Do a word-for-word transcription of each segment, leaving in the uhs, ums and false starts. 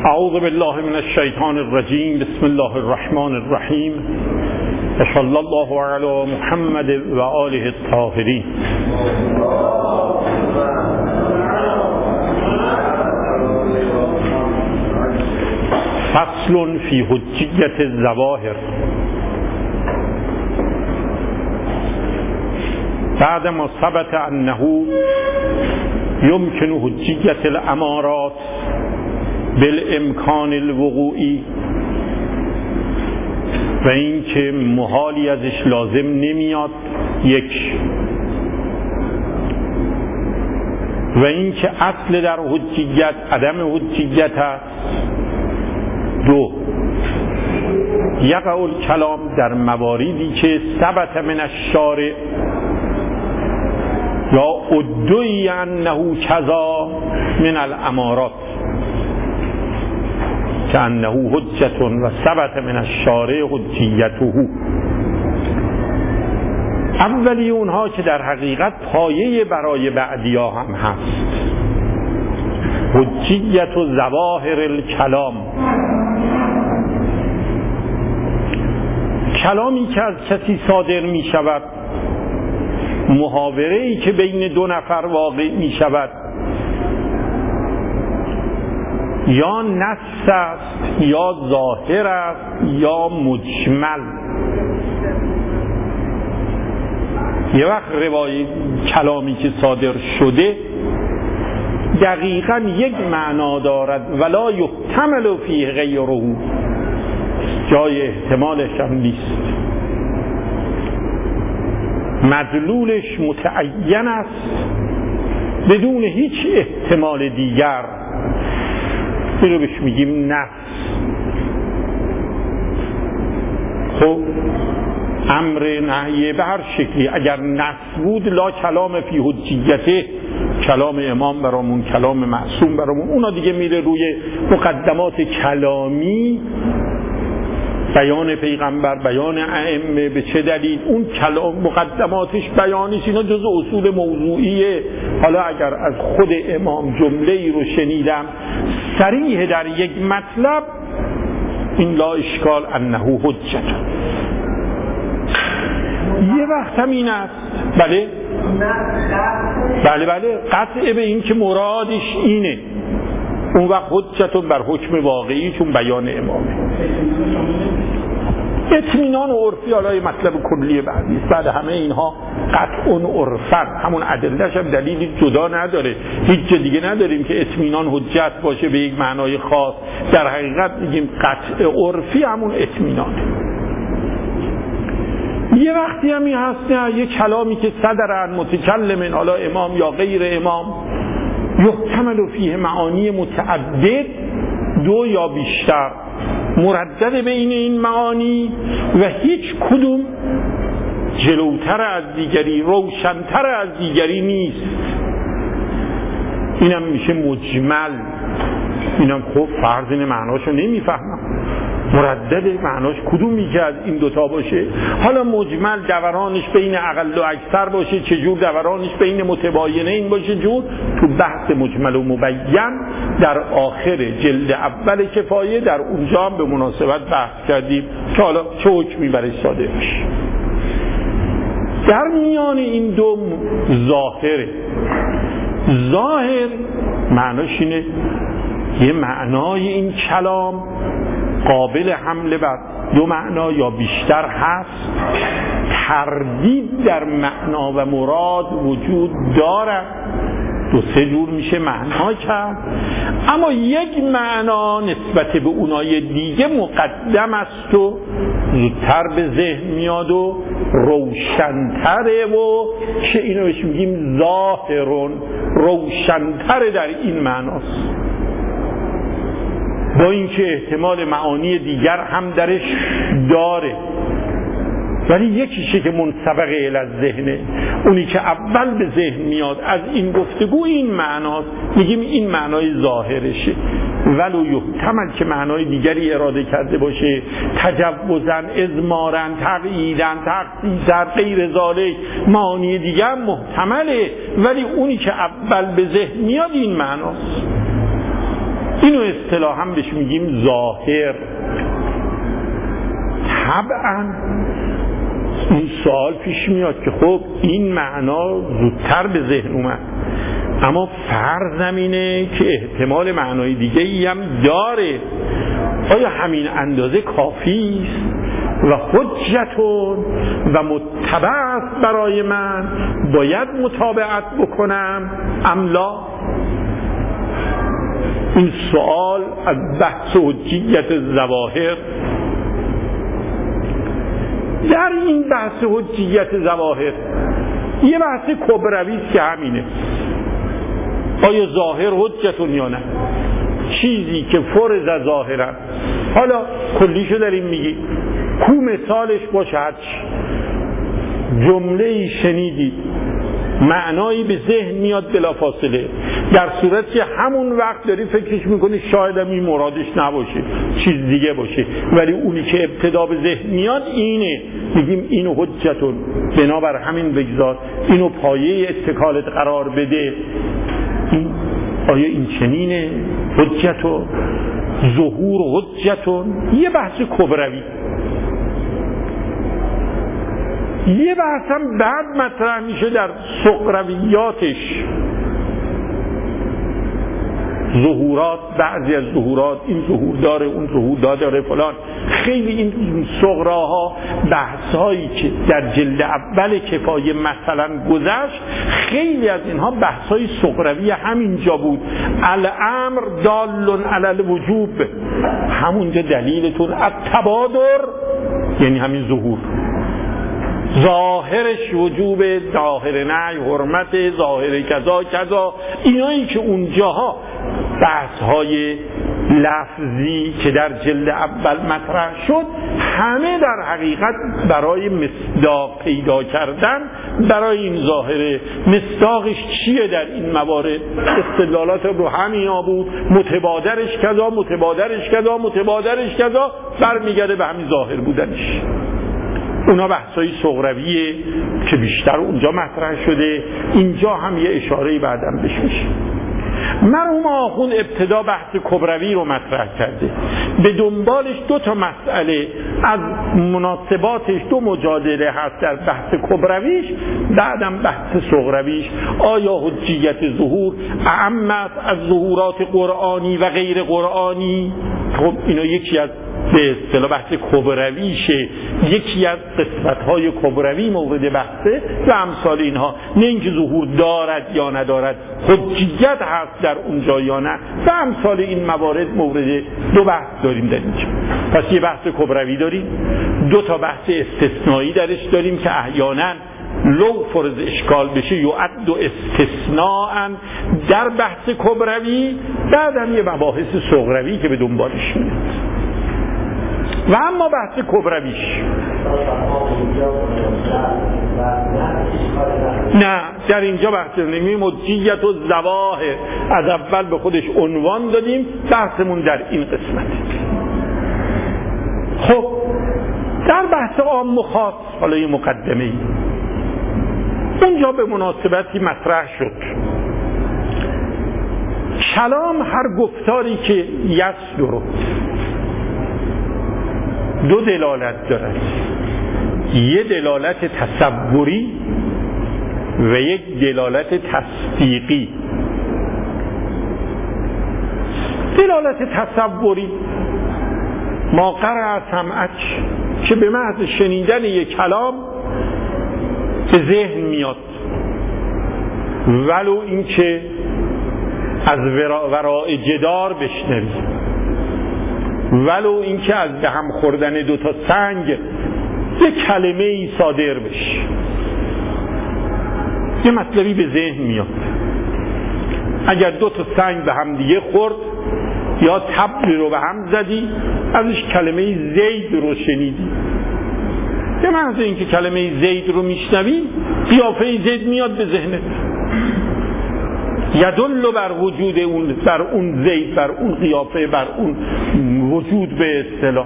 اعوذ بالله من الشیطان الرجیم. بسم الله الرحمن الرحیم. صلی الله علی محمد و آله الطاهرین. فصل فی حجیت الظواهر. بعد ما ثبت انه يمكن حجیت الامارات بالامکان الوقوعی، و این که محالی ازش لازم نمیاد، یک، و این که اصل در حجیت عدم حجیت است. دو، یقع الکلام در مواردی که ثبت من الشارع یا ادعی انه کذا من الامارات که انه حجت و ثبت من الشارع حجیته. اولی اونها که در حقیقت پایه برای بعدیا هم هست، حجیت و ظواهر الکلام، کلامی که از کسی صادر می شود، محاوره‌ای که بین دو نفر واقع می شود، یا نص است یا ظاهر است یا مجمل. یه وقت روای کلامی که صادر شده دقیقاً یک معنا دارد ولا یحتمل فیه غیره، جای احتمالش هم نیست، مدلولش متعین است بدون هیچ احتمال دیگر. این رو بهش میگیم نص. خب امر نهی به هر شکلی اگر نص بود، لا کلام فی حجیته، کلام امام برامون، کلام معصوم برامون، اونا دیگه میره روی مقدمات کلامی، بیان پیغمبر، بیان ائمه، به چه دلیل اون کلام مقدماتش بیانیش، اینا جزء اصول موضوعیه. حالا اگر از خود امام جمله ای رو شنیدم صریح در یک مطلب، این لا اشکال انه حجت. یه وقت هم این است، بله بله بله قطعه به این که مرادش اینه، اون وقت حجتون بر حکم واقعی، چون بیان امامه. اطمینان عرفی حالا یه مطلب کلی بعدی است. بعد همه اینها قطع عرفن، همون ادله‌اش هم دلیلی جدا نداره، هیچ دیگه نداریم که اطمینان حجت باشه به یک معنای خاص. در حقیقت میگیم قطع عرفی همون اطمینانه. یه وقتی همی هست نه، یه کلامی که صدر متکلم، حالا امام یا غیر امام، یحتمل فیه معانی متعدد، دو یا بیشتر، مردد بین این معانی و هیچ کدوم جلوتر از دیگری، روشنتر از دیگری نیست. اینم میشه مجمل. اینم خب فرض این معناشو نمیفهمم، مردد معناش کدومی که از این دوتا باشه. حالا مجمل دورانش بین اقل و اکثر باشه، چجور دورانش بین متباینین باشه، جور تو بحث مجمل و مبین در آخر جلد اول کفایه، در اونجا هم به مناسبت بحث کردیم که حالا چه حکمی برای صادر میشه. در میان این دو ظاهره. ظاهر معناش اینه یه معنای این کلام قابل حمله بر دو معنا یا بیشتر هست، تردید در معنا و مراد وجود دارد، دو سه جور میشه معنا کرد، اما یک معنا نسبت به اونای دیگه مقدم است و زودتر به ذهن میاد و روشنتره، و که اینو بهش میگیم ظاهرون، روشنتره در این معناست، با اینکه احتمال معانی دیگر هم درش داره، ولی یکیشه که منسبق الی ذهنه، اونی که اول به ذهن میاد از این گفتگو این معناست، میگیم این معنای ظاهرشه. ولو یحتمل که معنای دیگری اراده کرده باشه، تجوزن، اضمارن، تقییدن، تخصیصن، غیر ذالک، معانی دیگر محتمله، ولی اونی که اول به ذهن میاد این معناست. اینو اصطلاحاً بهش میگیم ظاهر. طبعاً این سوال پیش میاد که خب این معنا زودتر به ذهن اومد، اما فرض اینه که احتمال معنای دیگه ای هم داره. آیا همین اندازه کافی است و حجتون و متبع است برای من، باید متابعت بکنم ام لا؟ این سوال از بحث حجیت ظواهر. در این بحث حجیت ظواهر یه بحث کبروی است که همینه، آیا ظاهر حجتون یا نه؟ چیزی که فرض ظاهرا، حالا کلیشو داریم میگی، کو مثالش باشه، جمله ای شنیدید معنایی به ذهن میاد بلافاصله، در صورت که همون وقت داری فکرش میکنی شاید هم این مرادش نباشه، چیز دیگه باشه، ولی اونی که ابتدا به ذهن میاد اینه، میگیم اینو حجتون، بنابر همین بگذار، اینو پایه اتکالت قرار بده. این آیا این چنینه؟ حجتون، ظهور حجتون، یه بحث کبروی. یه بحث هم بعد مطرح میشه در صغرویاتش، ظهورات، بعضی از ظهورات این ظهور داره، اون ظهور داره فلان. خیلی این صغراها، بحثایی که در جلد اول کفایه مثلا گذشت، خیلی از اینها بحثای صغروی همینجا بود. الامر دال علی الوجوب، همونجا دلیلتون التبادر، یعنی همین ظهور، ظاهرش وجوب، ظاهر نهی حرمت، ظاهر کذا کذا، اینایی که اونجاها بحث‌های لفظی که در جلد اول مطرح شد، همه در حقیقت برای مصداق پیدا کردن برای این ظاهره. مصداقش چیه در این موارد؟ استدلالات رو همین بود، متبادرش کذا، متبادرش کذا، متبادرش کذا، برمیگرده به همین ظاهر بودنش. اونا بحثای صغرویه که بیشتر اونجا مطرح شده، اینجا هم یه اشاره‌ای بعدم بهش میشه. مرحوم آخوند ابتدا بحث کبروی رو مطرح کرده، به دنبالش دو تا مسئله از مناسباتش، دو مجادله هست در بحث کبرویش، بعدم بحث صغرویش. آیا حجیت ظهور اعم است از ظهورات قرآنی و غیر قرآنی؟ خب اینا یکی از به اصطلاح بحث کبرویشه، یکی از قسمت‌های کبروی مورد بحثه و امثال اینها. نه اینکه ظهور دارد یا ندارد، حجیت هست در اونجا یا نه، و امثال این موارد مورد دو بحث داریم در اینجا. پس یه بحث کبروی داریم، دو تا بحث استثنایی درش داریم که احیانا لو فرض اشکال بشه یعد و استثناء در بحث کبروی، بعدم یه مباحث صغروی که به دنبالش میاد. و اما بحث کبرویش نه، در اینجا بحث نمیم حجیت و ظواهر از اول به خودش عنوان دادیم، بحثمون در این قسمت. خب در بحث عام و خاص، حالا یه مقدمه ای اونجا به مناسبتی مطرح شد. کلام هر گفتاری که یصدر دو دلالت دارد، یه دلالت تصوری و یک دلالت تصدیقی. دلالت تصوری ما قرأ سمعک، که به محض شنیدن یک کلام به ذهن میاد، ولو این که از وراء جدار بشنوی، ولو این که از به هم خوردن دو تا سنگ یک کلمه ای صادر بشه، یه مطلبی به ذهن میاد. اگر دو تا سنگ به هم دیگه خورد یا طبلی رو به هم زدی، ازش کلمه زید رو شنیدی، به محض اینکه کلمه زید رو میشنوی قیافه زید میاد به ذهنت، یدل بر وجود اون، بر اون زید، بر اون قیافه، بر اون وجود به اصطلاح.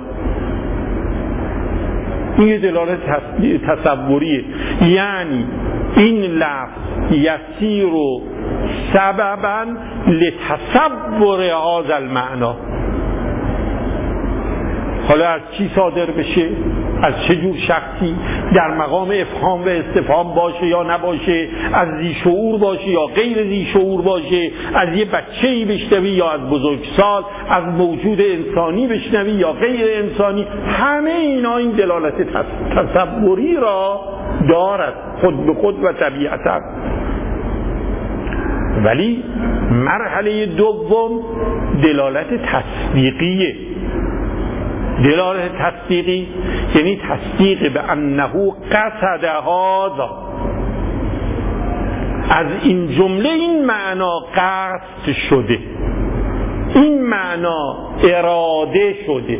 این یه دلالت تصوریه، یعنی این لفظ یسیر و سببا لتصور هذا المعنا. حالا از چی صادر بشه؟ از چه جور شخصی؟ در مقام افهام و استفهام باشه یا نباشه، از ذی شعور باشه یا غیر ذی شعور باشه، از یه بچه‌ای بشنوی یا از بزرگسال، از موجود انسانی بشنوی یا غیر انسانی، همه اینا این دلالت تصوری را دارد خود به خود و طبیعتا. ولی مرحله دوم دلالت تصدیقیه. دلالت تصدیقی یعنی تصدیق به انه قصد هذا، از این جمله این معنا قصد شده، این معنا اراده شده.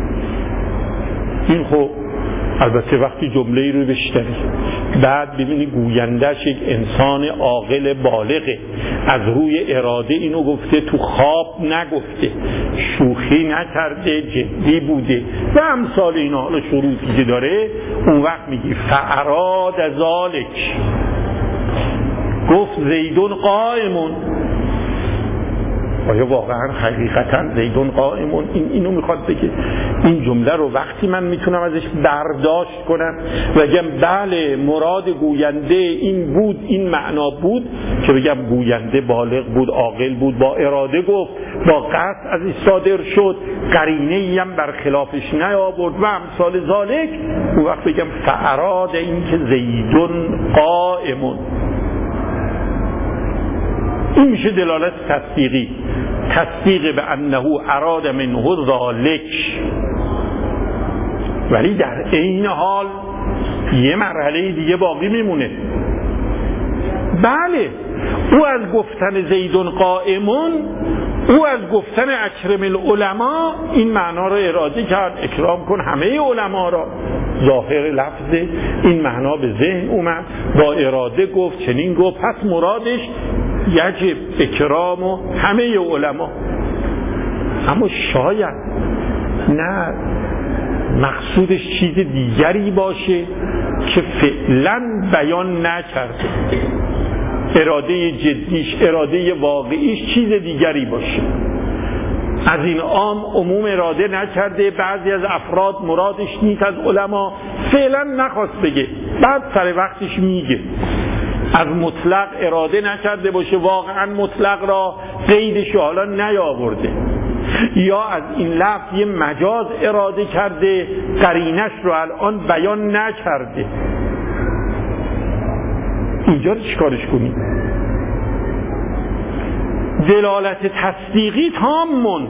این خب البته وقتی جمله ای رو بشنوی بعد ببینی گوینده‌اش یک انسان عاقل بالغه، از روی اراده اینو گفته، تو خواب نگفته، شوخی نکرده، جدی بوده و امثال اینا، حالا شروطی که داره، اون وقت میگی فاراد ذالک، گفت زیدون قائمون. آیا واقعا حقیقتا زیدون قائمون این اینو میخواد بگه؟ این جمله رو وقتی من میتونم ازش برداشت کنم و بگم بله مراد گوینده این بود، این معنا بود، که بگم گوینده بالغ بود، عاقل بود، با اراده گفت، با قصد از این صادر شد، قرینه ای هم برخلافش نیاورد و امثال ذالک، اون وقت بگم فاراد این که زیدون قائمون. این میشه دلالت تصدیقی، تصدیق به انه اراد منه ذالک. ولی در عین حال یه مرحله دیگه باقی میمونه. بله او از گفتن زیدون قائمون، او از گفتن اکرم العلماء این معنا رو اراده کرد، اکرام کن همه علما را، ظاهر لفظ این معنا به ذهن اومد، با اراده گفت، چنین گفت، پس مرادش یجب اکرام و همه علما. اما شاید نه مقصودش چیز دیگری باشه که فعلا بیان نکرده، اراده جدیش، اراده واقعیش چیز دیگری باشه. از این عام عموم اراده نکرده، بعضی از افراد مرادش نیست از علما، فعلا نخواست بگه، بعد سر وقتش میگه. از مطلق اراده نکرده باشه، واقعا مطلق را قیدش حالا نیاورده، یا از این لفظ یه مجاز اراده کرده، قرینش رو الان بیان نکرده. اینجا رو چیکارش کنیم؟ دلالت تصدیقی تامون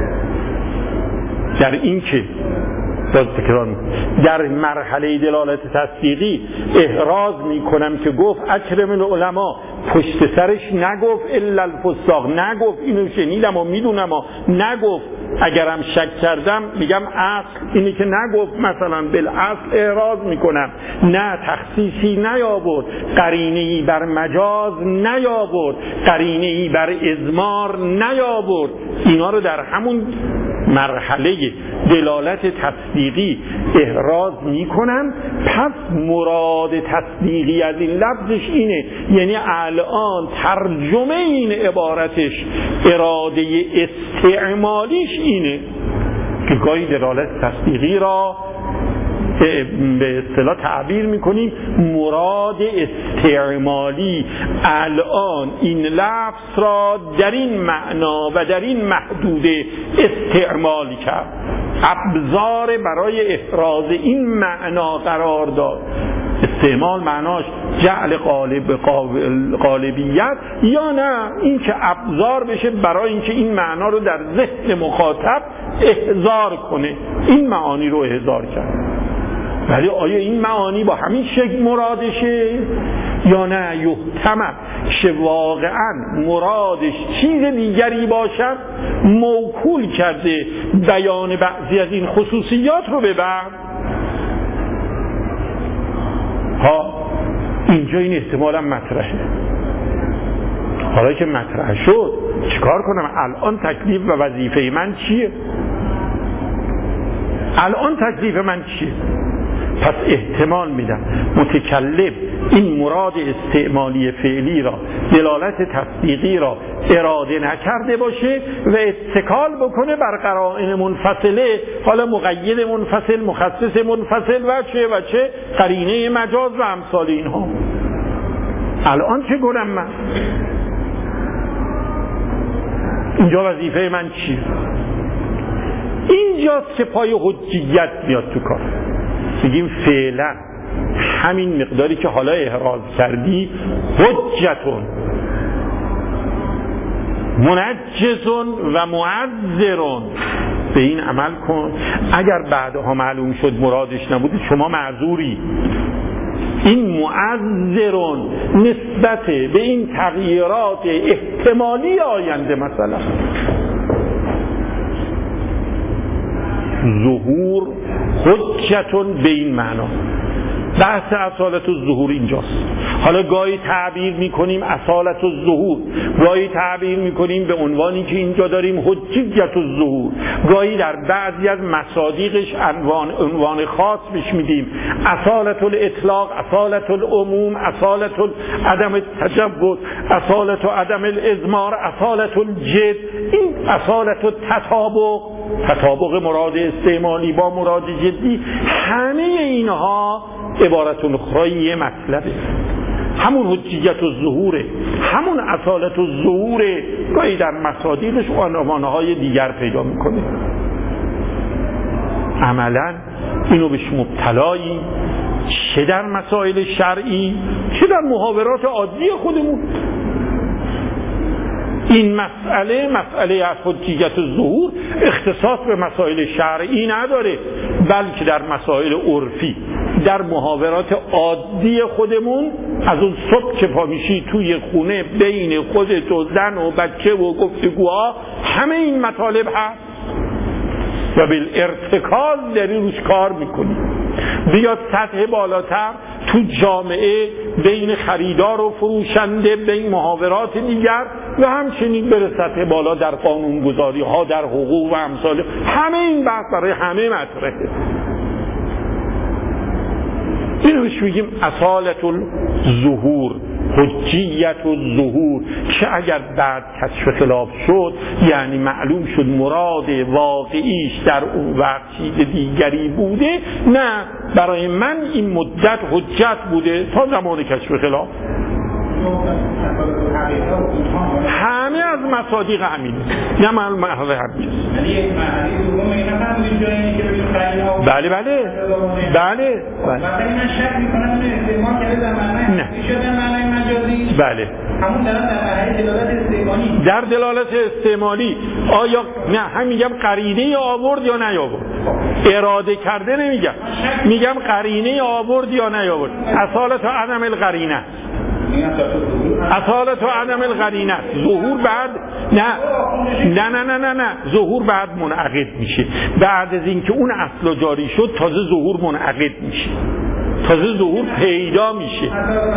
در این که باز تکرار در مرحله دلالت تصدیقی احراز میکنم که گفت اکرم العلماء، پشت سرش نگفت الا الفساق، نگفت اینو شنیدم و میدونم و نگفت اگرم شک کردم میگم اصل اینی که نگفت، مثلا بالاصل احراز میکنم، نه تخصیصی نیاورد، قرینه‌ای بر مجاز نیاورد، قرینه‌ای بر اضمار نیاورد. اینا رو در همون مرحله دلالت تصدیقی احراز میکنم. پس مراد تصدیقی از این لفظش اینه، یعنی الان ترجمه این عبارتش، اراده استعمالیش اینه که گاهی دلالت تصدیقی را به اصطلاح تعبیر میکنیم مراد استعمالی، الان این لفظ را در این معنا و در این محدوده استعمال کرد، ابزار برای افراز این معنا قرار داد. استعمال معناش جعل قالب قالبیت، یا نه این که ابزار بشه برای اینکه این معنا رو در ذهن مخاطب احضار کنه، این معانی رو احضار کرد. ولی آیا این معانی با همین شکل مرادشه یا نه یحتمل که واقعا مرادش چیز دیگری باشد، موکول کرده بیان بعضی از این خصوصیات رو به بعد. ها اینجا این احتمال هم مطرحه. حالا که مطرح شد چیکار کنم؟ الان تکلیف و وظیفه من چیه؟ الان تکلیف من چیه؟ پس احتمال میدم متکلم این مراد استعمالی فعلی را، دلالت تصدیقی را اراده نکرده باشه و اتکال بکنه بر قرائن منفصله، حالا مقید منفصل، مخصص منفصل و چه و چه، قرینه مجاز و امثال اینها. الان چه کنم من؟ اینجا وظیفه من چیه؟ اینجاست که پای حجیت میاد تو کار. بگیم فعلا همین مقداری که حالا احراز کردی حجتون منجزون و معذرون، به این عمل کن. اگر بعدها معلوم شد مرادش نبودی شما معذوری. این معذرون نسبت به این تغییرات احتمالی آینده، مثلا ظهور حجتون به این معنا. بحث اصالت الظهور اینجاست. حالا گاهی تعبیر میکنیم اصالت الظهور، گاهی تعبیر میکنیم به عنوانی که اینجا داریم حجیت الظهور، گاهی در بعضی از مصادیقش عنوان عنوان خاص بهش میدیم اصالت الاطلاق، اصالت العموم، اصالت عدم التجوز، اصالت عدم الازمار، اصالت الجد. این اصالت التطابق، تطابق مراد استعمالی با مراد جدی، همه اینها عبارت اخرى مطلبه. همون حجیت الظهوره، همون اصالت الظهوره، گاهی در مصادیقش عنوانهای دیگر پیدا میکنه. عملا اینو بهش مبتلایی، چه در مسائل شرعی چه در محاورات عادی خودمون. این مسئله مسئله از حجیت الظهور اختصاص به مسائل شرعی نداره، بلکه در مسائل عرفی، در محاورات عادی خودمون، از اون صبح که پا میشی توی خونه بین خودت و زن و بچه و گفتگوها، همه این مطالب هست و بالارتکاز داری روش کار میکنی. بیاد سطح بالاتر تو جامعه بین خریدار و فروشنده، بین محاورات دیگر، و همچنین بره سطح بالا در قانونگذاری ها، در حقوق و امثال. همه این بحث برای همه مطرحه. اینو بهش میگیم اصالت الظهور، حجیت الظهور، که اگر بعد کشف خلاف شد، یعنی معلوم شد مراد واقعیش در اون وقت چیز دیگری بوده، نه، برای من این مدت حجت بوده تا زمان کشف خلاف. همه از مصادیق همینه، نه معلوم محضر همینه. بله بله بله نه بله در دلالت استعمالی. آیا نه هم میگم قرینه آورد یا نیاورد، اراده کرده نمیگم، میگم قرینه آورد یا نیاورد. اصالت و عدم القرینه، اصالت و عدم القرینه. ظهور بعد نه نه نه نه نه نه ظهور بعد منعقد میشه. بعد از اینکه اون اصل جاری شد تازه ظهور منعقد میشه، تازه ظهور پیدا میشه.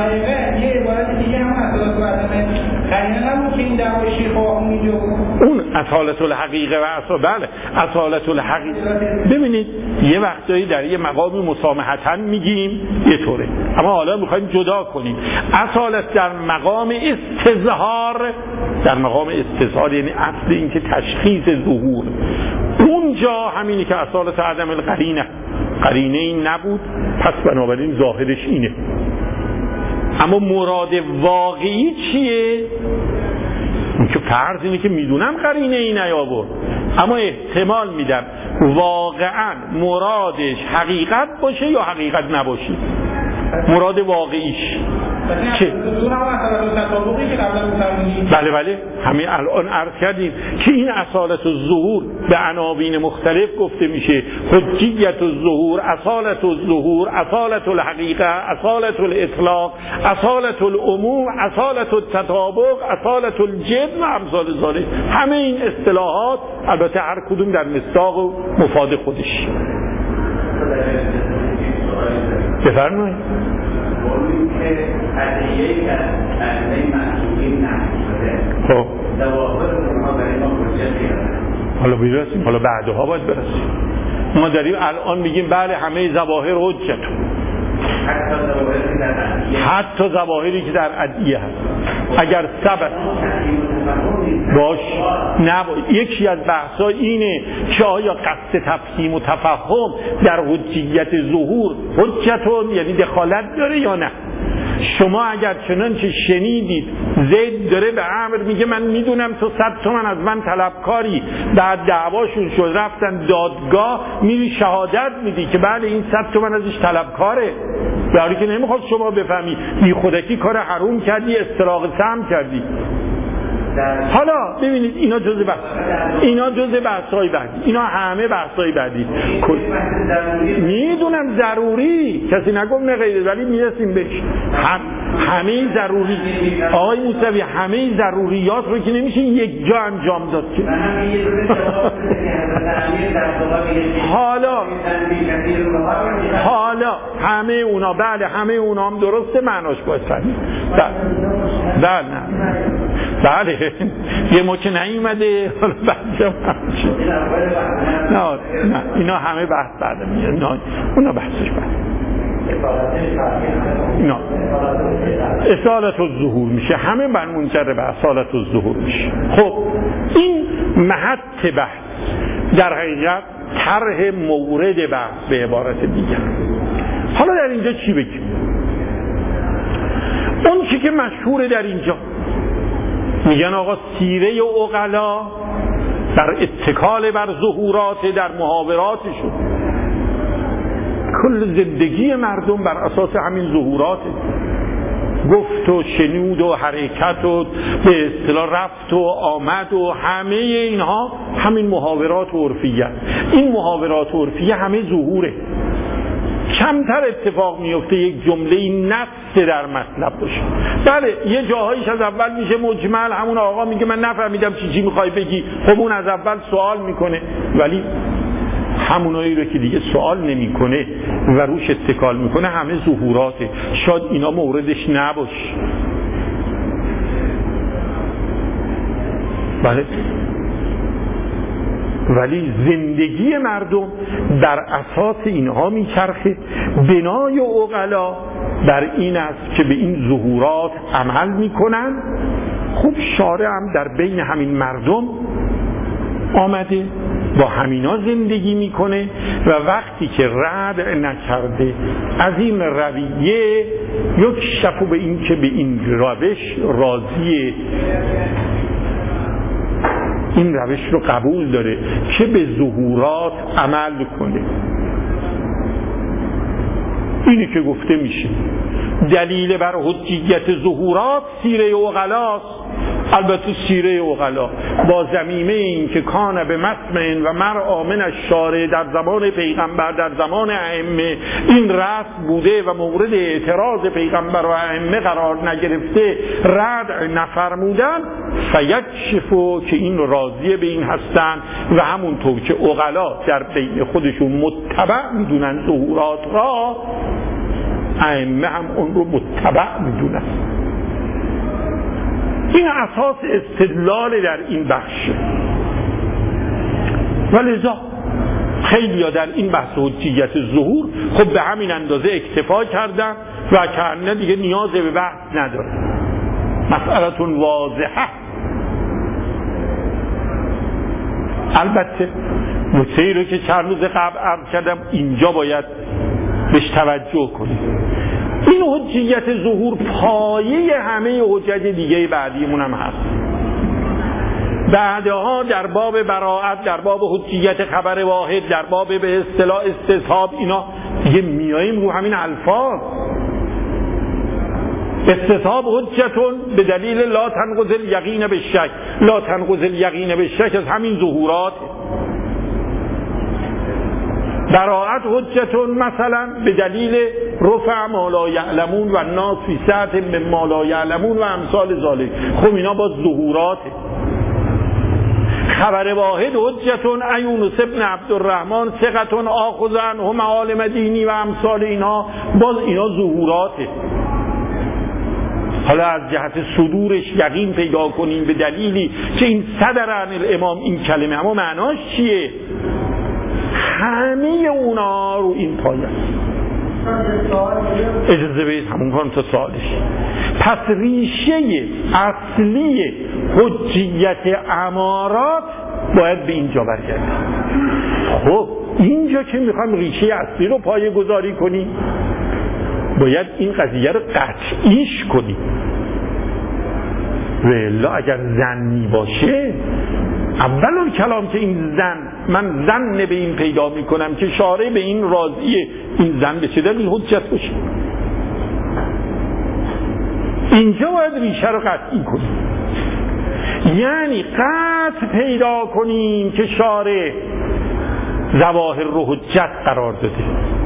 اون اصالت الحقیقه و اصالت، بله اصالت الحقیقه. ببینید یه وقتایی در یه مقامی مسامحتاً میگیم یه طوره، اما حالا میخوایم جدا کنیم. اصالت در مقام استظهار، در مقام استظهار یعنی اصل این که تشخیص ظهور، اونجا همینی که اصالت عدم القرینه، قرینه این نبود پس بنابراین ظاهرش اینه. اما مراد واقعی چیه؟ این که فرض اینه که میدونم قرینه این نیاورد، اما احتمال میدم واقعا مرادش حقیقت باشه یا حقیقت نباشه. مراد واقعیش چه؟ بله بله همین الان عرض کردیم که این اصالت الظهور به عناوین مختلف گفته میشه. حجیت الظهور، اصالت الظهور، اصالت الحقیقه، اصالت الاطلاق، اصالت العموم، اصالت التطابق، اصالت الجد و امثال ذالک. همه این اصطلاحات البته هر کدوم در مصداق و مفاد خودش. بفرمایید. خب حالا برسیم، حالا بعدها باید برسیم. ما داریم الان میگیم بله همه ظواهر حجت، حتی ظواهری که در ادعیه هست اگر ثبت باش نباید. یکی از بحث‌ها اینه که آیا قصد تفهیم و تفهم در حجیت ظهور حجتون یعنی دخالت داره یا نه. شما اگر چنانچه شنیدید زید داره به عمرو میگه من میدونم تو صد تومن از من طلبکاری، بعد دعواشون شد رفتن دادگاه، میری شهادت میدی که بعد این صد تومن ازش طلبکاره، در حالی که نمیخواد شما بفهمی، بی خودکی کار حروم کردی، استراق سهم کردی. حالا ببینید اینا جزء بحث اینا جزء بحث‌های بعدی، اینا همه بحث‌های بعدی میدونم ضروری، کسی نگم نه غیر، ولی میرسیم بهش. هم همه ضروری آقای موسوی همه ضروریات رو که نمیشه یک جا انجام داد که. حالا حالا همه اونا بله همه اونا هم درسته، معناش باید فهمید. بله نه بله یه موچه نیومده حالا بعد نه نه اینا همه بحث بعد میاد، نه اونا بحثش بعد نه اصالت الظهور میشه، همه بر منجر به اصالت الظهور میشه. خب این محط بحث در حقیقت طرح مورد بحث به عبارت دیگر. حالا در اینجا چی بگیم؟ اون چی که مشهوره در اینجا میگن آقا سیره عقلا در اتکال بر ظهورات در محاوراتشون، کل زندگی مردم بر اساس همین ظهوراته، گفت و شنود و حرکت و به اصطلاح رفت و آمد و همه اینها همین محاورات عرفیه. این محاورات عرفیه همه ظهوره. کمتر اتفاق میفته یک جمله نفس در مطلب باشه. بله یه جاهایش از اول میشه مجمل، همون آقا میگه من نفهمیدم چی چی میخوای بگی، خب اون از اول سوال میکنه، ولی همونایی رو که دیگه سوال نمیکنه و روش اتکال میکنه همه ظهوراته. شاید اینا موردش نباشه، بله، ولی زندگی مردم در اساس اینها میچرخه. بنای عقلا در این است که به این ظهورات عمل میکنن. خوب شارع هم در بین همین مردم آمده، با همینا زندگی میکنه و وقتی که رد نکرده از این رویه یک شفو به این که به این روش راضیه، این روش رو قبول داره که به ظهورات عمل کنه. اینی که گفته میشه دلیل بر حجیت ظهورات سیره عقلاست. البته سیره عقلا با ضمیمه این که کان به مسمع و مرعا من الشارع در زمان پیغمبر، در زمان ائمه این رسم بوده و مورد اعتراض پیغمبر و ائمه قرار نگرفته، رد نفرمودن، فیکشفو که این راضیه به این هستن و همونطور که عقلا در بین خودشون متبع میدونن ظهورات را، ائمه هم اون رو متبع میدونن. این اساس استدلال در این بخش. ولذا خیلی ها در این بحث حجیت ظهور خب به همین اندازه اکتفا کردن و کنه دیگه نیاز به بحث نداره، مسئلتون واضحه. البته نکته‌ای رو که چند روز قبل عرض کردم اینجا باید بهش توجه کنید. این حجیت ظهور پایه همه حجت دیگه بعدیمون هم هست. بعدها در باب براءت، در باب حجیت خبر واحد، در باب به اصطلاح استصحاب، اینا دیگه میاییم رو همین الفاظ. استصحاب حجتون به دلیل لا تنقض الیقین بالشک، لا تنقض الیقین بالشک از همین ظهورات. براءت حجتون مثلا به دلیل رفع ما لا یعلمون و الناس فی سعة مما لا یعلمون و امثال ذالک. خب اینا با ظهوراته. خبر واحد حجتون ایونس ابن عبدالرحمن ثقتون آخذن هم عالم دینی و امثال اینا، باز اینا ظهوراته. حالا از جهت صدورش یقین پیدا کنیم به دلیلی که این صدر عن الامام این کلمه، اما معناش چیه؟ همه اونا رو این پایه. اجازه بدید همون کنم تا سوالش. پس ریشه اصلی حجیت امارات باید به اینجا برگرده. خب اینجا که میخوام ریشه اصلی رو پایه گذاری کنیم باید این قضیه رو قطعیش کنیم. والا اگر زنی باشه اول اون کلام که این زن من زن به این پیدا میکنم که شارع به این راضیه، این زن به چه دلیل حجت باشه؟ اینجا باید ریشه رو قطعی کنیم، یعنی قطع پیدا کنیم که شارع ظواهر رو حجت قرار داده.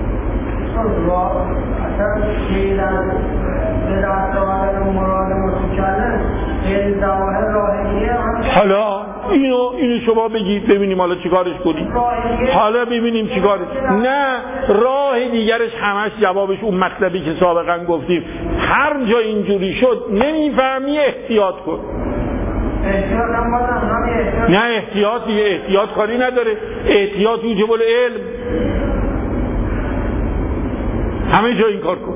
حالا اینو اینو شما بگید ببینیم حالا چیکارش کنیم، حالا ببینیم چیکارش. نه راه دیگرش همش جوابش اون مطلبی که سابقا گفتیم، هر جا اینجوری شد نمیفهمی احتیاط کن. نه احتیاط دیگه احتیاط کاری نداره، احتیاط یوجب العلم، همه جا این کار کن.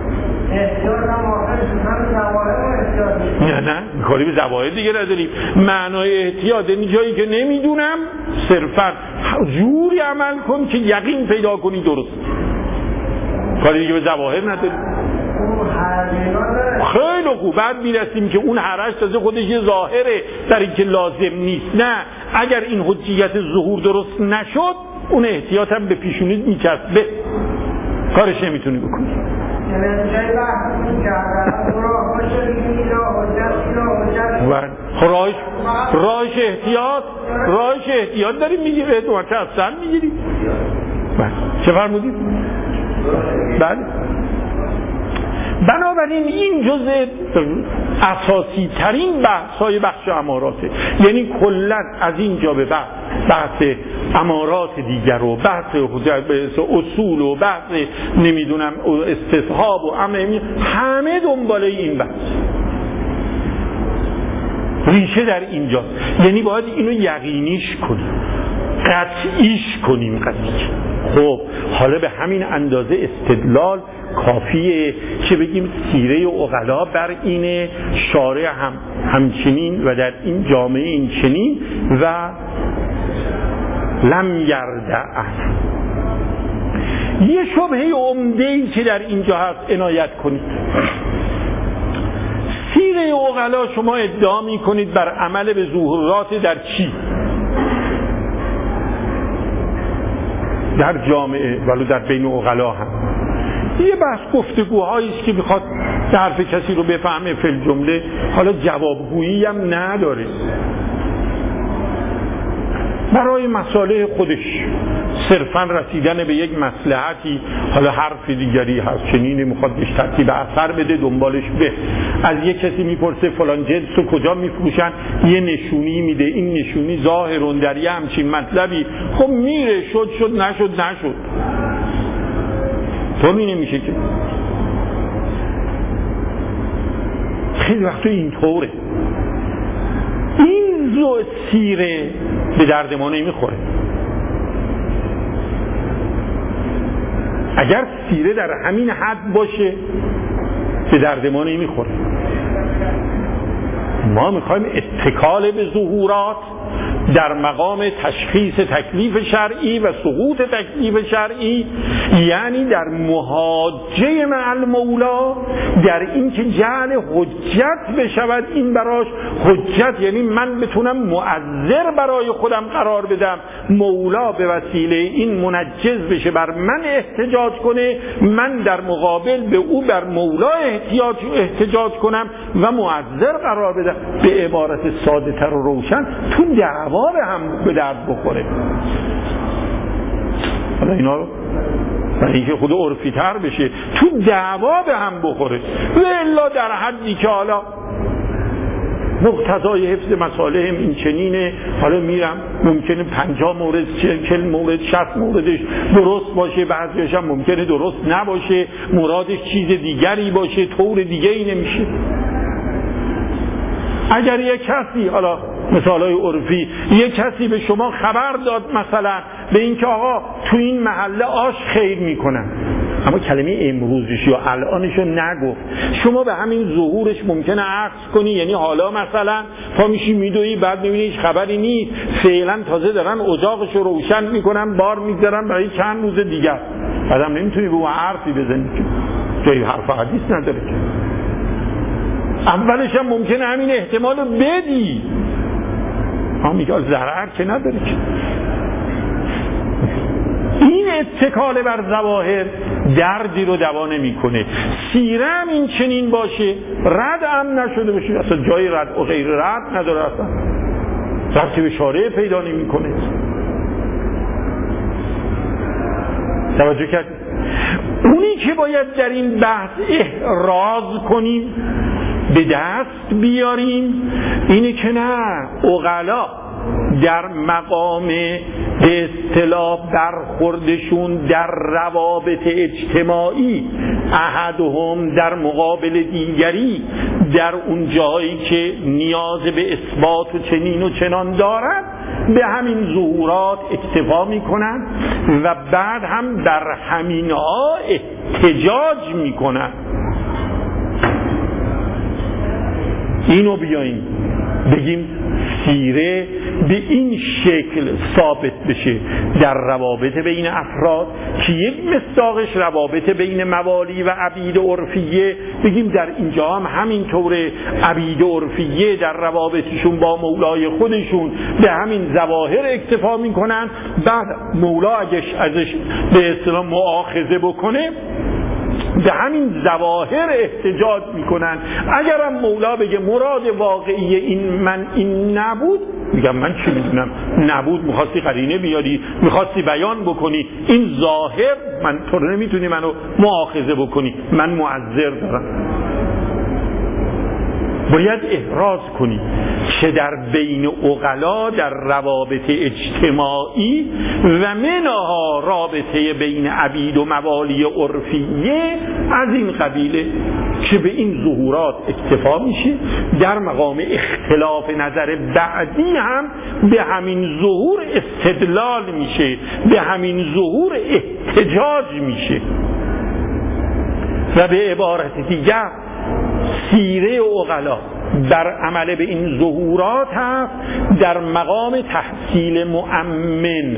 نه نه کاری به ظواهر دیگه نداریم. معنای احتیاط این جایی که نمیدونم صرفا جوری عمل کن که یقین پیدا کنی درست، کاری دیگه به ظواهر نداریم. خیلی خوب بعد میرسیم که اون حرج تازه خودش یه ظاهره در این که لازم نیست. نه اگر این حجیت ظهور درست نشد اون احتیاط هم به پیشونید میچسبه، کارش نمیتونی بکنی. راهش راهش احتیاط راهش احتیاط داریم میگیم احتیاط چه اصلا میگیریم. چه فرمودید؟ بله. بنابراین این جزء اساسی ترین بحث‌های بخش اماراته، یعنی کلاً از اینجا به بعد بحث امارات دیگر و بحث اصول و بحث نمیدونم استصحاب و همه همه دنباله این بحث. ریشه در اینجا، یعنی باید اینو یقینیش کنیم، قطعیش کنیم قضیه. خب حالا به همین اندازه استدلال کافیه که بگیم سیره عقلا بر اینه، شارع هم همچنین و در این جامعه این چنین و لم یردع. یه شبهه عمده‌ای که در اینجا هست عنایت کنید. سیره عقلا شما ادعا می‌کنید بر عمل به ظهورات در چی؟ در جامعه ولو در بین عقلا هم یه بحث گفتگوهایی است که میخواد حرف کسی رو بفهمه فی الجمله، حالا جوابگویی هم نداره، برای مسائل خودش صرفا رسیدن به یک مصلحتی، حالا حرف دیگری هست چنین میخواد بهش ترتیب اثر بده دنبالش به. از یک کسی میپرسه فلان جنس رو کجا میفروشن، یه نشونی میده، این نشونی ظاهرون در یه همچین مطلبی، خب میره شد شد نشد نشد، طوری نمیشه که. خیلی وقتا اینطوره. این زو سیره به درد ما نمیخوره. اگر سیره در همین حد باشه به درد ما نمیخوره. ما میخوایم اتکال به ظهورات در مقام تشخیص تکلیف شرعی و سقوط تکلیف شرعی، یعنی در محاجه مع المولا، در این که جعل حجت بشود این براش حجت، یعنی من بتونم معذر برای خودم قرار بدم، مولا به وسیله این منجز بشه بر من احتجاج کنه، من در مقابل به او بر مولا احتیاج احتجاج کنم و معذر قرار بدم. به عبارت ساده تر و روشن تو دعوا هم به درد بخوره. حالا اینا رو برای اینکه خود عرفی تر بشه تو دعوا به هم بخوره، و الا در حدی که حالا مقتضای حفظ مصالح این چنینه، حالا میرم ممکنه پنجاه مورد چل مورد شصت موردش درست باشه، بعضیش هم ممکنه درست نباشه، مرادش چیز دیگری باشه، طور دیگه ای نمیشه. اگر یک کسی، حالا مثالای عرفی، یک کسی به شما خبر داد مثلا به اینکه آقا تو این محله آش خیر میکنن، اما کلمه امروزش یا الانش رو نگفت. شما به همین ظهورش ممکنه عکس کنی، یعنی حالا مثلا پا میشی میدوی بعد میبینی هیچ خبری نیست، فعلا تازه دارن اجاقش رو روشن میکنن بار میگذارن برای چند روز دیگر، بعدم نمیتونی به اون حرفی بزنی که جایی حرف حدیث نداره که. اولش هم ممکنه همین احتمال رو بدی، ها میگه ضرر که نداره که. این اتکال بر ظواهر دردی رو دوا نمیکنه. سیره هم این چنین باشه، رد هم نشده باشه، اصلا جای رد و غیر رد نداره، اصلا ربطی به شارع پیدا نمیکنه. توجه کرد؟ اونی که باید در این بحث احراز کنیم، به دست بیاریم، اینه که نه، عقلا در مقام به اصطلاح برخوردشون در روابط اجتماعی احدهم در مقابل دیگری، در اون جایی که نیاز به اثبات و چنین و چنان دارد، به همین ظهورات اکتفا میکنن و بعد هم در همینها احتجاج میکنن. اینو بیاییم بگیم سیره به این شکل ثابت بشه در روابط بین افراد که یک مصداقش روابط بین موالی و عبید عرفیه، بگیم در اینجا هم همینطوره، عبید عرفیه در روابطشون با مولای خودشون به همین ظواهر اکتفا میکنن، بعد مولا اگه ازش به اصطلاح مؤاخذه بکنه به همین ظواهر احتجاج میکنن. اگرم مولا بگه مراد واقعی این من این نبود، میگم من چی میدونم، نبود، میخواستی قرینه بیاری، میخواستی بیان بکنی، این ظاهر من تو نمیتونی منو مؤاخذه بکنی، من معذر دارم. باید احراز کنی که در بین عقلا در روابط اجتماعی و منها رابطه بین عبید و موالی عرفیه از این قبیله که به این ظهورات اکتفا میشه، در مقام اختلاف نظر بعدی هم به همین ظهور استدلال میشه، به همین ظهور احتجاج میشه. و به عبارت دیگر سیره عقلا در عمل به این ظهورات هست در مقام تحصیل مؤمن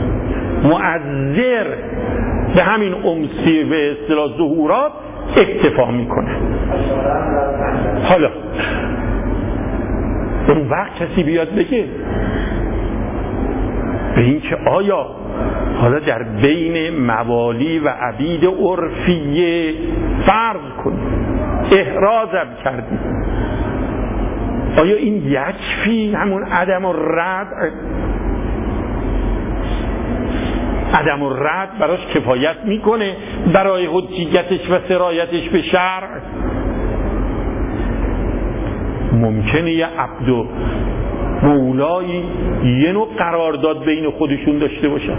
مؤذر به همین امسی به اصطلاح ظهورات اکتفا میکنه. حالا اون وقت کسی بیاد بگه به این که آیا حالا در بین موالی و عبید عرفیه فرض کنیم احرازم کردیم، آیا این یکفی همون عدم و رد عدم و رد براش کفایت میکنه برای حجیتش و سرایتش به شرع؟ ممکنه یه عبد و مولایی یه نوع قرارداد بین خودشون داشته باشن،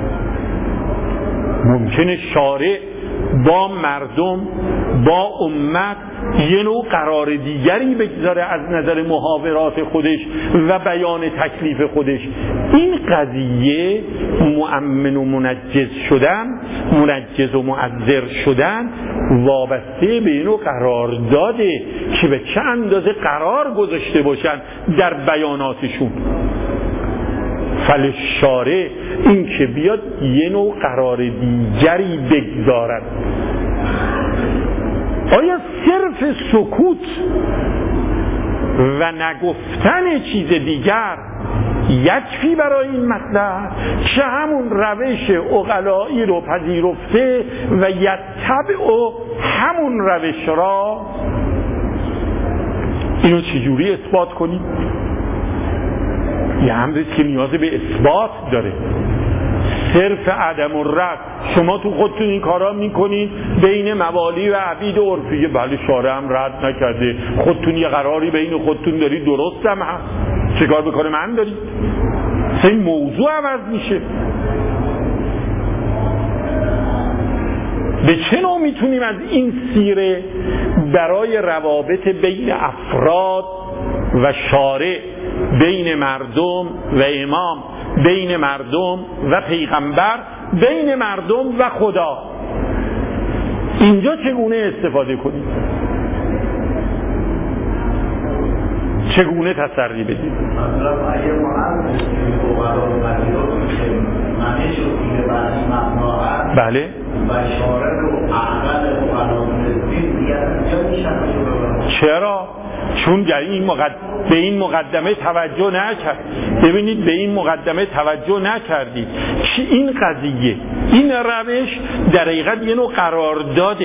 ممکنه شارع با مردم با امت یه نوع قرار دیگری بگذاره از نظر محاورات خودش و بیان تکلیف خودش. این قضیه مؤمن و منجز شدن، منجز و معذر شدن وابسته به اینو قرار داده که به چه اندازه قرار گذاشته باشن در بیاناتشون. فلشاره این که بیاد یه نوع قرار دیگری بگذارد. آیا صرف سکوت و نگفتن چیز دیگر یکفی برای این مطلب که همون روش عقلایی رو پذیرفته و یتبع همون روش را؟ اینو چجوری اثبات کنیم؟ یه امریست که نیاز به اثبات داره. صرف عدم و رد، شما تو خودتون این کارا میکنین بین موالی و عبید عرفیه، بله شارع هم رد نکرده، خودتون یه قراری بین خودتون دارید، درست هم هست، چه کار بکنه من دارید؟ این موضوع عوض میشه. به چه نوع میتونیم از این سیره برای روابط بین افراد و شارع، بین مردم و امام، بین مردم و پیغمبر، بین مردم و خدا اینجا چگونه استفاده کنیم؟ چگونه تسری بدیم؟ اگر ما از اوغلا و مدیرات معنی شد که بعد این مبنا هست بله و شارع و عقل اوغلا و نسبین دیگر جا میشن. چرا؟ چون در این مقد... به این مقدمه توجه نکرد. ببینید به این مقدمه توجه نکردید. این قضیه، این روش در حقیقت یه نوع قرارداده.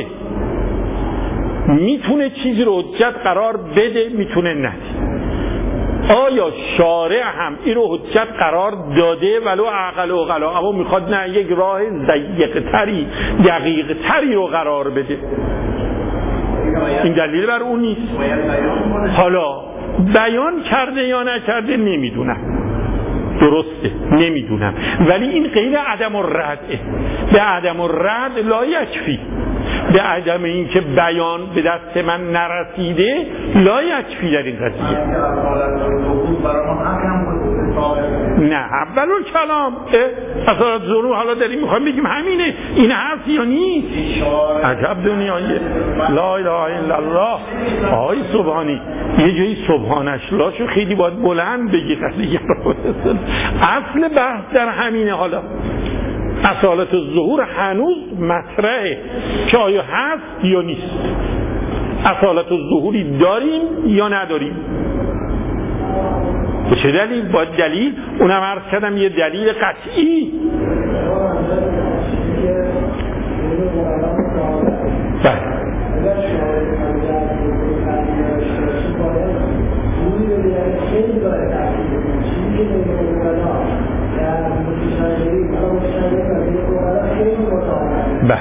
میتونه چیزی رو حجت قرار بده، میتونه نده. آیا شارع هم این رو حجت قرار داده ولو عقل و عقلا، اما میخواد نه یک راه ضیق تری دقیق تری رو قرار بده؟ این دلیل بر اون نیست. حالا بیان کرده یا نکرده نمیدونم، درسته نمیدونم، ولی این غیر عدم الرده. به عدم الرد لا یکفی، به عدم این که بیان به دست من نرسیده لا یکفی در این قضیه. نه اول کلام اصالت ظهور حالا داریم میخوایم بگیم همینه، این هست یا نیست؟ عجب دنیایه. لا اله الا الله. آقای سبحانی یه جایی سبحانش لاشو خیلی باید بلند بگی قضیه رو. اصل بحث در همینه. حالا اصالت الظهور هنوز مطرحه که آیا هست یا نیست، اصالت الظهوری داریم یا نداریم. به چه دلیل؟ باید دلیل، اونم عرض کردم یه دلیل قطعی. بله بله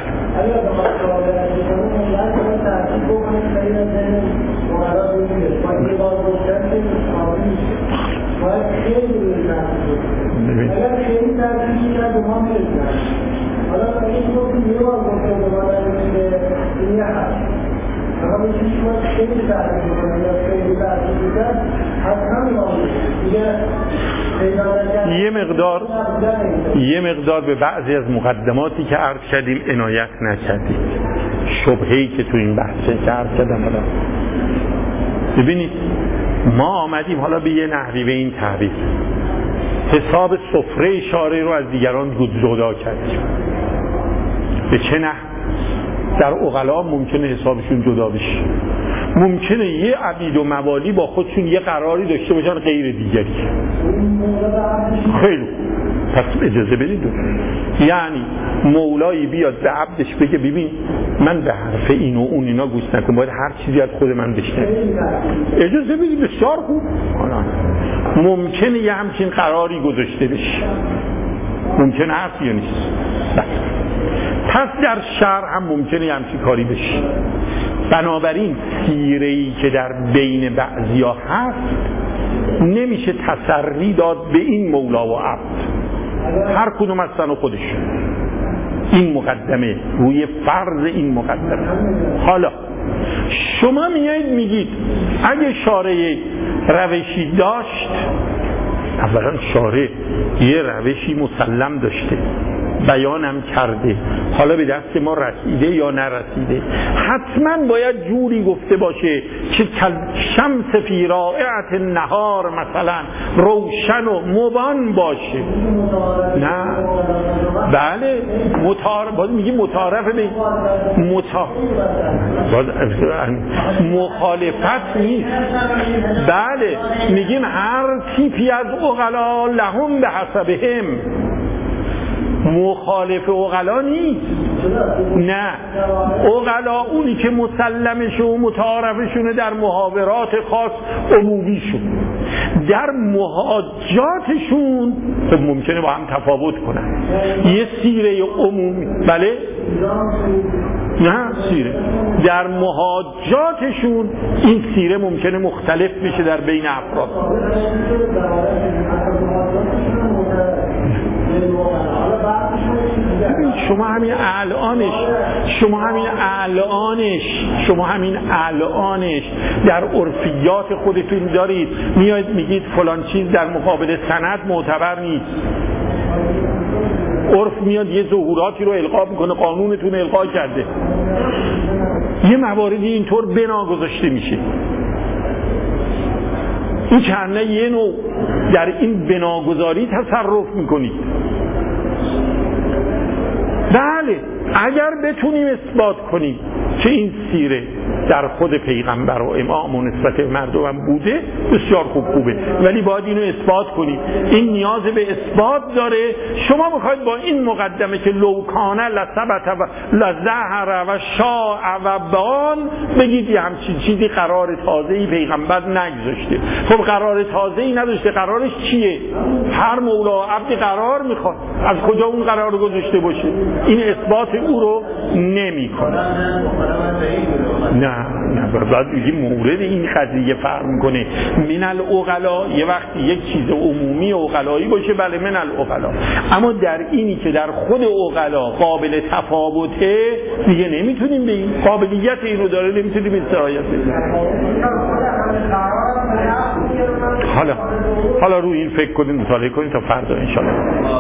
یه مقدار یه مقدار به بعضی از مقدماتی که عرض کردیم عنایت نکردید. شبهه‌ای که تو این بحثه که عرض کردم، حالا ببینید ما آمدیم حالا به یه نحوی به این تعبیر حساب سفره شارع رو از دیگران جدا کردیم. به چه نحو؟ در عقلا ممکنه حسابشون جدا بشه، ممکنه یه عبید و موالی با خودشون یه قراری داشته باشن غیر دیگری. خیلی پس اجازه بدید، یعنی مولایی بیاد به عبدش بگه ببین من به حرف این و اون اینا گوش نکنم، باید هر چیزی از خود من بشنوی. اجازه بدید، بسیار خوب. ممکنه یه همچین قراری گذاشته بشه، ممکنه هست یا نیست. پس در شرع هم ممکنه یه همچین کاری بشه. بنابراین سیره‌ای که در بین بعضیا هست نمیشه تسری داد به این مولا و عبد، هر کدوم از سن و خودش. این مقدمه روی فرض این مقدمه. حالا شما میایید میگید اگه شارع روشی داشت، اولا شارع یه روشی مسلم داشته، بیانم کرده، حالا به دست ما رسیده یا نرسیده، حتما باید جوری گفته باشه که شمس فی رائعت النهار مثلا روشن و مبان باشه. نه بله متعارف، باید میگی متعارف به متا... مخالفت نیست. بله میگیم هر تیپی از عقلا لهم به حسبهم، مخالف عقلا نیست. نه عقلا اونی که مسلمشه و متعارفشونه در محاورات خاص عمومیشون، در محاجاتشون خب ممکنه با هم تفاوت کنن. یه سیره عمومی، بله نه سیره در محاجاتشون این سیره ممکنه مختلف بشه در بین افراد. شما همین الانش شما همین الانش شما همین الانش در عرفیات خودتون دارید، میایید میگید فلان چیز در مقابل سند معتبر نیست. عرف میاد یه ظهوراتی رو القا میکنه، قانونتون القا کرده. یه مواردی اینطور بنا گذاشته میشه. این چنه یه نوع در این بناگذاری تصرف میکنید. بله اگر بتونیم اثبات کنیم که این سیره در خود پیغمبر و امام و نسبت به مردم بوده، بسیار خوب خوبه، ولی باید اینو اثبات کنیم. این نیاز به اثبات داره. شما میخواید با این مقدمه که لوکانه لثبت و لزهر و شاع و بان بگید یه همچین چیزی قرار تازه‌ای پیغمبر نگذاشته. خب قرار تازه‌ای نداشته، قرارش چیه؟ هر مولا عبد قرار میخواد، از کجا اون قرار رو گذاشته باشه؟ این اثبات او رو نمیکنه. نه نه بعد میگی مورد این قضیه فرق میکنه. من العقلا یه وقتی یک چیز عمومی عقلایی باشه، بله من العقلا، اما در اینی که در خود عقلا قابل تفاوته دیگه نمیتونیم به این قابلیت اینو داره، نمیتونیم به سرایت بدیم. حالا حالا روی این فکر کنید، مطالعه کنید تا فردا انشالله.